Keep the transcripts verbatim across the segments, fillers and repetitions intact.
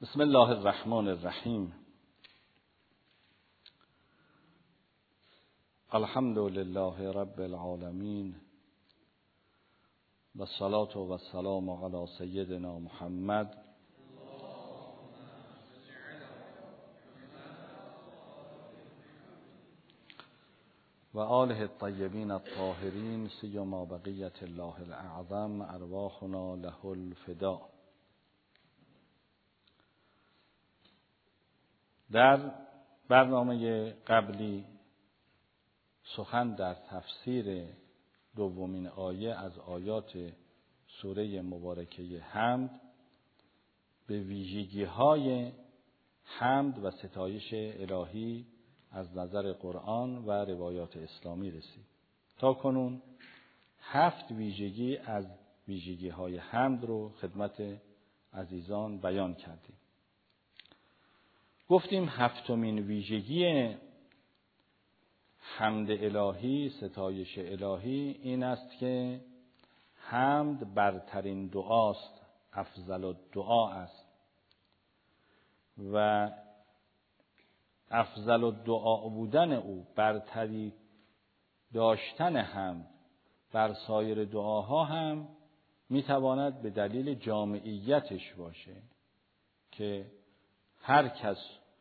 بسم الله الرحمن الرحیم. الحمد لله رب العالمین و الصلاة و السلام علی سیدنا محمد و آله الطیبین الطاهرین سیما بقیت الله الاعظم ارواحنا له الفدا. در برنامه قبلی سخن در تفسیر دومین آیه از آیات سوره مبارکه حمد به ویژگی‌های حمد و ستایش الهی از نظر قرآن و روایات اسلامی رسید. تا کنون هفت ویژگی از ویژگی‌های حمد رو خدمت عزیزان بیان کردیم. گفتیم هفتمین ویژگی حمد الهی، ستایش الهی این است که حمد برترین دعاست، افضل الدعا است و افضل الدعا بودن او، برتری داشتن حمد بر سایر دعاها هم میتواند به دلیل جامعیتش باشه که هر کس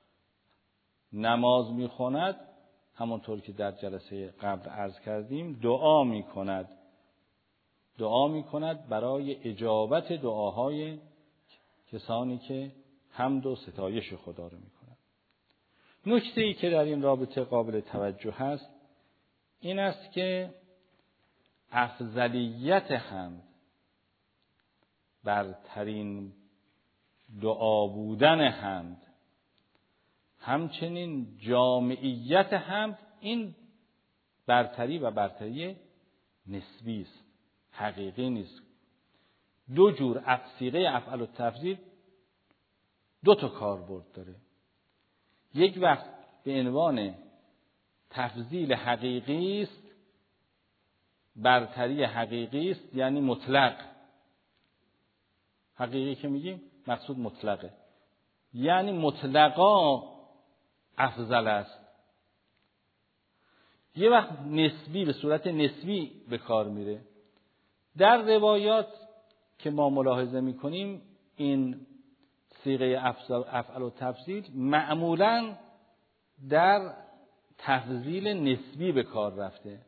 نماز میخواند همونطور که در جلسه قبل عرض کردیم دعا میکند دعا میکند برای اجابت دعاهای کسانی که حمد و ستایش خدا رو میکنند. نکته ای که در این رابطه قابل توجه هست این است که افضلیت حمد، برترین دعا بودن حمد، همچنین جامعیت حمد، این برتری و برتری نسبی است، حقیقی نیست. دو جور صیغه افعل التفضیل دو تا کاربرد داره. یک وقت به عنوان تفضیل حقیقی است، برتری حقیقی است، یعنی مطلق. حقیقی که میگیم مقصود مطلقه، یعنی مطلقا افضل است. یه وقت نسبی، به صورت نسبی به کار میره. در روایات که ما ملاحظه میکنیم این صیغه افعل و تفضیل معمولاً در تفضیل نسبی به کار رفته.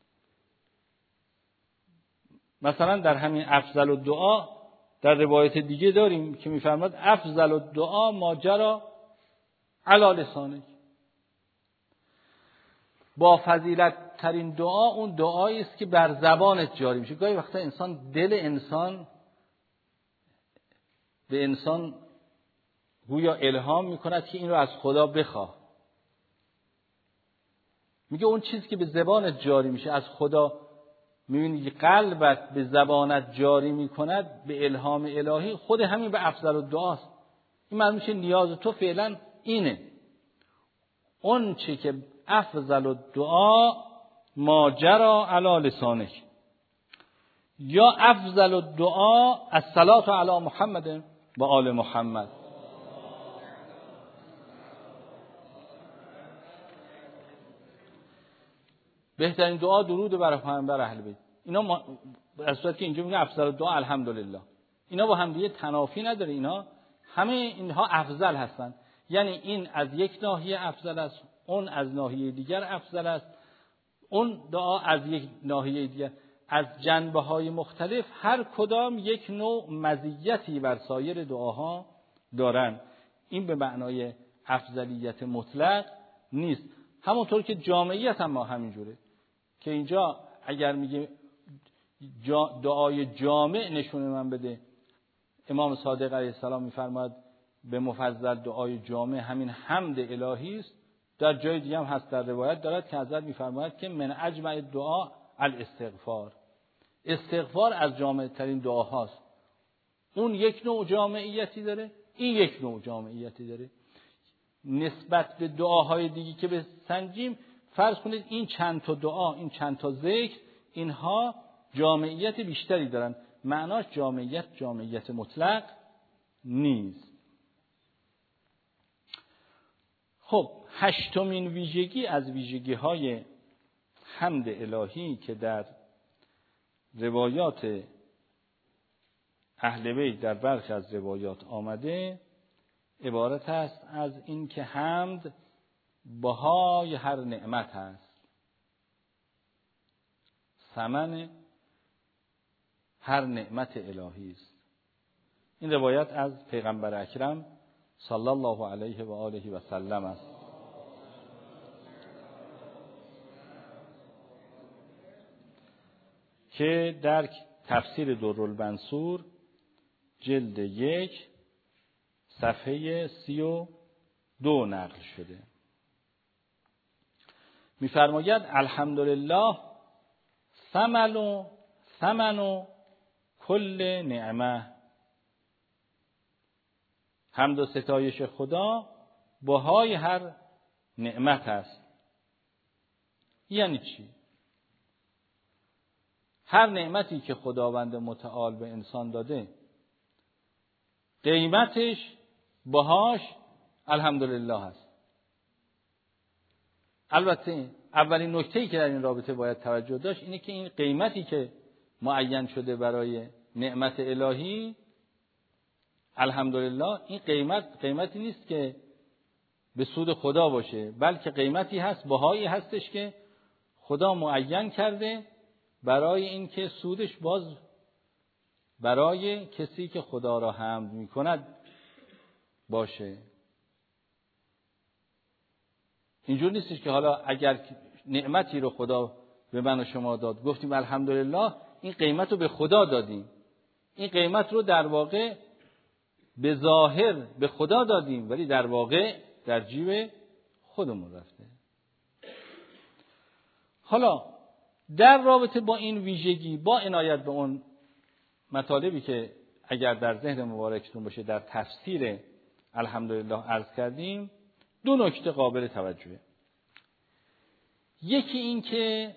مثلا در همین افضل الدعا در روایت دیگه داریم که میفرماد افضل الدعا ما جرى علی لسانک. با فضیلت ترین دعا اون دعایی است که بر زبانت جاری میشه. گاهی وقتا انسان، دل انسان به انسان گویا الهام میکند که این رو از خدا بخواه. میگه اون چیزی که به زبانت جاری میشه از خدا، میبینی که قلبت به زبانت جاری میکند به الهام الهی، خود همین به افضل الدعاست. این معلوم میشه نیاز تو فعلا اینه. اون چی که افضل الدعا ما جرى علی لسانک، یا افضل الدعا الصلاة علی محمد و آل محمد. بهترین دعا درود بر پیامبر اهل بیت. اینا ما از صورتی که اینجا میگه افضل الدعا الحمدلله، اینا با هم دیگه تنافی نداره، اینا همه اینها افضل هستن. یعنی این از یک ناحیه افضل است، اون از ناحیه دیگر افضل است، اون دعا از یک ناحیه دیگر. از جنبه‌های مختلف هر کدام یک نوع مزیتی بر سایر دعاها دارن. این به معنای افضلیت مطلق نیست. همونطور که جامعیت هم ما همینجوره که اینجا اگر میگه دعای جامع نشونه من بده، امام صادق علیه السلام میفرماد به مفضل دعای جامع همین حمد الهی است. در جای دیگه هم هست، در روایت دارد که حضرت میفرماید که من اجمع دعا الاستغفار، استغفار از جامع ترین دعاهاست. اون یک نوع جامعیتی داره، این یک نوع جامعیتی داره. نسبت به دعاهای دیگه که بسنجیم، فرض کنید این چند تا دعا، این چند تا ذکر، اینها جامعیت بیشتری دارن. معناش جامعیت جامعیت مطلق نیست. خب هشتمین ویژگی از ویژگی های حمد الهی که در روایات اهل بیت در برخی از روایات آمده عبارت است از این که حمد بهای هر نعمت است، ثمن هر نعمت الهی است. این روایت از پیغمبر اکرم صلی الله علیه و آله و سلم است. که در تفسیر درالمنصور جلد یک صفحه سی و دو نقل شده. می‌فرماید الحمدلله ثمن و ثمن و کل نعمه. حمد و ستایش خدا بهای هر نعمت است. یعنی چی؟ هر نعمتی که خداوند متعال به انسان داده قیمتش بهاش الحمدلله هست. البته اولین نکته‌ای که در این رابطه باید توجه داشت اینه که این قیمتی که معین شده برای نعمت الهی الحمدلله، این قیمت قیمتی نیست که به سود خدا باشه، بلکه قیمتی هست، بهایی هستش که خدا معین کرده برای اینکه سودش باز برای کسی که خدا را حمد می‌کند باشه. اینجور نیستش که حالا اگر نعمتی رو خدا به من و شما داد گفتیم الحمدلله، این قیمت رو به خدا دادیم، این قیمت رو در واقع به ظاهر به خدا دادیم ولی در واقع در جیب خودمون رفته. حالا در رابطه با این ویژگی، با عنایت به اون مطالبی که اگر در ذهن مبارکتون باشه در تفسیر الحمدلله عرض کردیم، دو نکته قابل توجهه. یکی این که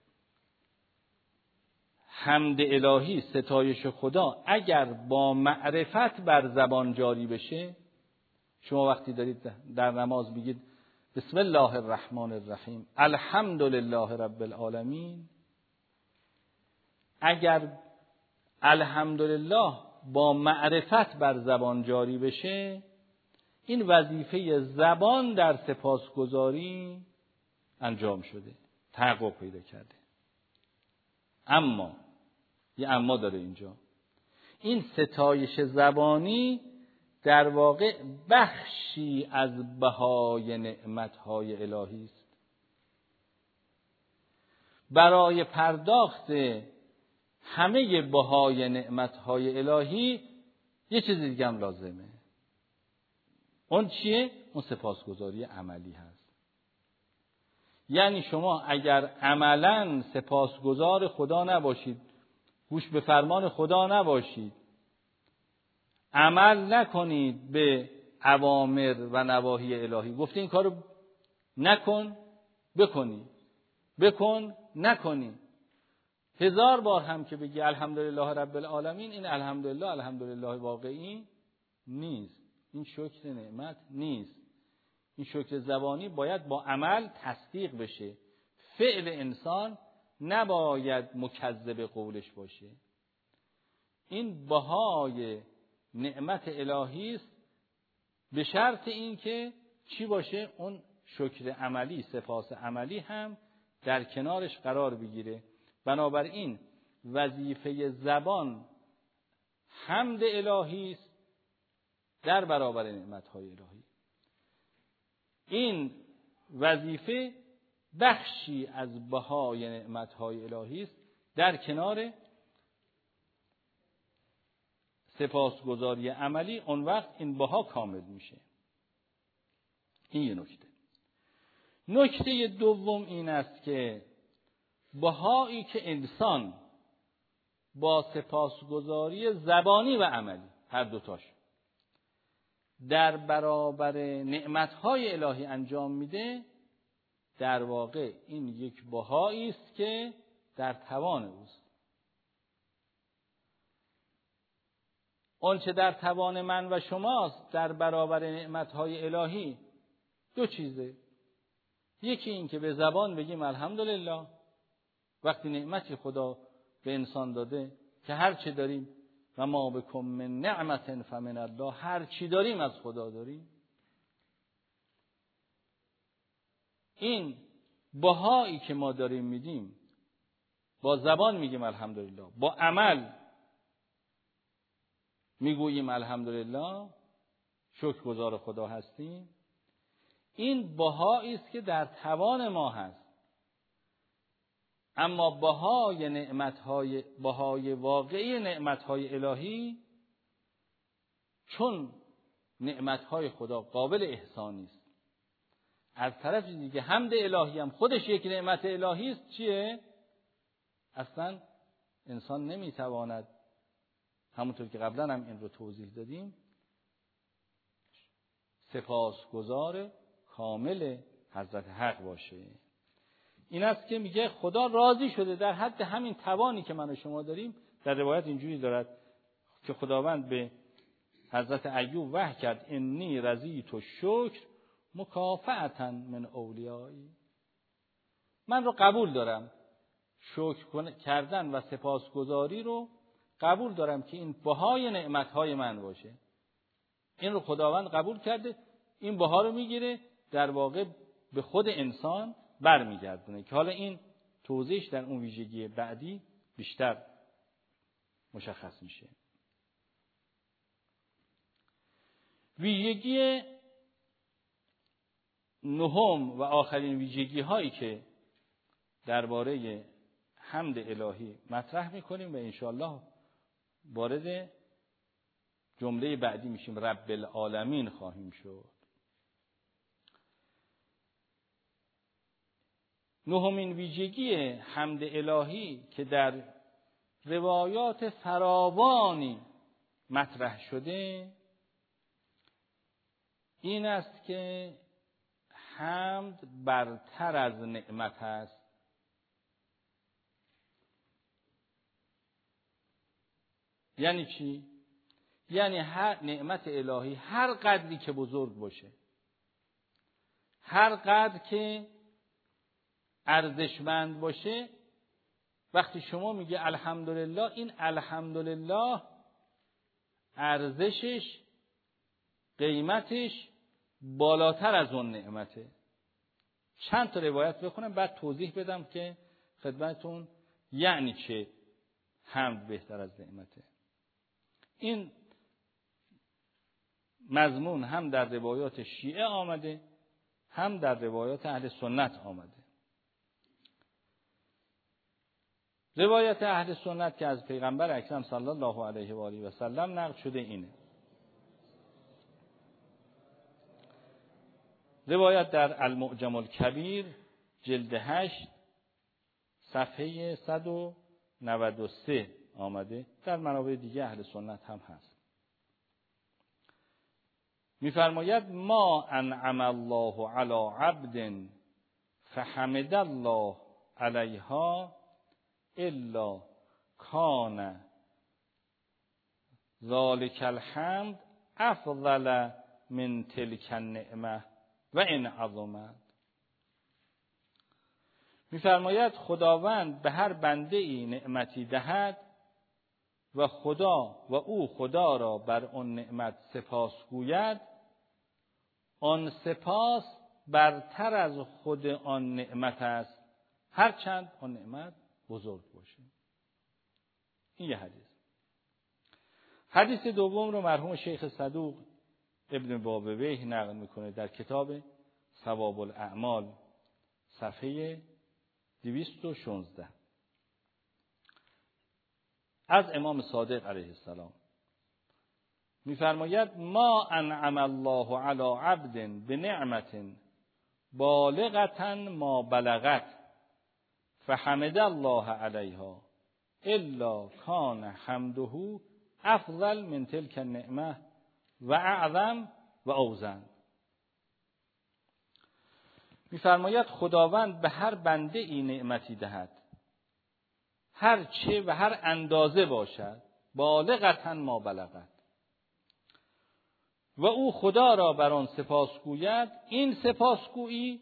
حمد الهی، ستایش خدا، اگر با معرفت بر زبان جاری بشه، شما وقتی دارید در نماز میگید بسم الله الرحمن الرحیم الحمدلله رب العالمین، اگر الحمدلله با معرفت بر زبان جاری بشه، این وظیفه زبان در سپاسگزاری انجام شده، تحقق پیدا کرده. اما یه اما داره اینجا، این ستایش زبانی در واقع بخشی از بهای نعمتهای الهی است. برای پرداخت همه بهای نعمتهای الهی یه چیز دیگه هم لازمه. اون چیه؟ اون سپاسگزاری عملی هست. یعنی شما اگر عملاً سپاسگزار خدا نباشید، گوش به فرمان خدا نباشید، عمل نکنید به اوامر و نواهی الهی، گفته این کارو نکن بکنی، بکن نکنی، هزار بار هم که بگی الحمدلله رب العالمین، این الحمدلله الحمدلله واقعی نیست، این شکر نعمت نیست. این شکر زبانی باید با عمل تصدیق بشه. فعل انسان نباید مکذب قولش باشه. این بهای نعمت الهی است، به شرط این که چی باشه؟ اون شکر عملی، سپاس عملی هم در کنارش قرار بگیره. بنابراین وظیفه زبان حمد الهی است در برابر نعمت‌های الهی. این وظیفه بخشی از بهای نعمت‌های الهی است در کنار سپاسگزاری عملی. اون وقت این بها کامل میشه. این یه نکته. نکته دوم این است که بهایی که انسان با سپاسگزاری زبانی و عملی، هر دوتاش، در برابر نعمتهای الهی انجام میده، در واقع این یک بهایی است که در توان اوست. اون چه در توان من و شماست در برابر نعمتهای الهی دو چیزه. یکی این که به زبان بگیم الحمدلله وقتی نعمتی خدا به انسان داده که هر چی داریم و ما بکم من نعمت فمن الله، هر چی داریم از خدا داریم. این بهایی که ما داریم میدیم، با زبان میگیم الحمدلله، با عمل میگوییم الحمدلله، شکرگزار خدا هستیم. این بهایی است که در توان ما هست. اما بهای نعمت‌های بهای واقعی نعمت‌های الهی، چون نعمت‌های خدا قابل احسان است، از طرف دیگه حمد الهی هم خودش یک نعمت الهی است. چیه؟ اصلا انسان نمیتواند، همونطور که قبلا هم این رو توضیح دادیم، سپاسگزار کامل حضرت حق باشه. این است که میگه خدا راضی شده در حد همین توانی که من و شما داریم. در روایت اینجوری دارد که خداوند به حضرت ایوب وحی کرد انی رضیت الشکر مکافأة من اولیایی، من رو قبول دارم، شکر کردن و سپاسگزاری رو قبول دارم که این بهای نعمتهای من باشه. این رو خداوند قبول کرده، این بها رو میگیره در واقع به خود انسان برمیگردونه که حالا این توضیحش در اون ویژگی بعدی بیشتر مشخص میشه. ویژگی نهم و آخرین ویژگی هایی که درباره حمد الهی مطرح میکنیم و انشاءالله وارد جمله بعدی میشیم، رب العالمین خواهیم شد. نهمین ویژگی حمد الهی که در روایات فراوانی مطرح شده این است که حمد برتر از نعمت است. یعنی چی؟ یعنی هر نعمت الهی هر قدری که بزرگ باشه، هر قدر که ارزشمند باشه، وقتی شما میگه الحمدلله، این الحمدلله ارزشش، قیمتش بالاتر از اون نعمته. چند تا روایت بخونم بعد توضیح بدم که خدمتون یعنی چه حمد بهتر از نعمته. این مضمون هم در روایات شیعه آمده، هم در روایات اهل سنت آمده. روایت اهل سنت که از پیغمبر اکرم صلی الله علیه و آله و سلم نقل شده اینه. روایت در المعجم الکبیر جلد هشت صفحه صد و نود و سه آمده، در منابع دیگه اهل سنت هم هست. می‌فرماید ما انعم الله علی عبد فحمد الله علیها الا کان ذلک الحمد افضل من تلک النعمه و ان عظمت. می‌فرماید خداوند به هر بنده ای نعمتی دهد و خدا و او خدا را بر آن نعمت سپاس گوید، آن سپاس برتر از خود آن نعمت است، هرچند آن نعمت بزرگ باشه. این یه حدیث. حدیث دوم رو مرحوم شیخ صدوق ابن بابویه نقل میکنه در کتاب ثواب الاعمال صفحه دویست و شانزده از امام صادق علیه السلام. میفرماید ما انعم الله علی عبد بنعمت بالغة ما بلغت فحمد الله علیها الا کان حمده افضل من تلک النعمه و اعظم و اوزن. میفرماید خداوند به هر بنده ای نعمتی دهد، هر چه و هر اندازه باشد، بالغتاً ما بلغت، و او خدا را بر آن سپاس گوید، این سپاسگویی،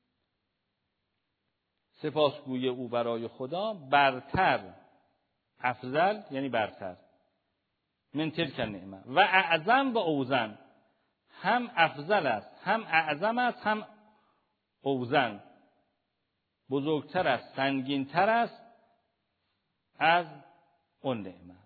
سپاسگویی او برای خدا برتر، افضل یعنی برتر، من تلک النعمه و اعظم و اوزن، هم افضل است، هم اعظم است، هم اوزن، بزرگتر است، سنگینتر است از اون نعمت.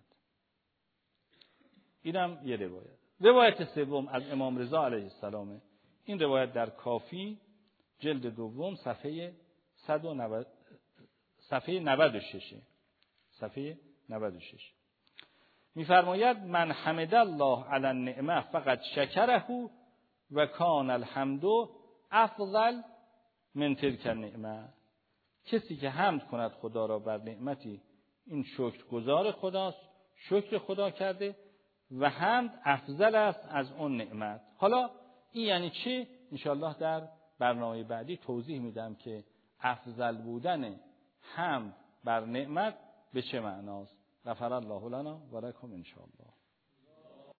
اینم یه روایت. روایت سوم از امام رضا علیه السلام. این روایت در کافی جلد دوم صفحه صد و نود صفحه نود و شش صفحه نود و شش می‌فرماید من حمد الله علی النعمه فقط شکره و کان الحمد افضل من تلک النعمه. کسی که حمد کند خدا را بر نعمتی، این شکرگزار خداست، شکر خدا کرده و حمد افضل است از اون نعمت. حالا این یعنی چی؟ انشاءالله در برنامه بعدی توضیح میدم که افضل بودن حمد بر نعمت به چه معناست. غفر الله لنا و لکم انشاءالله.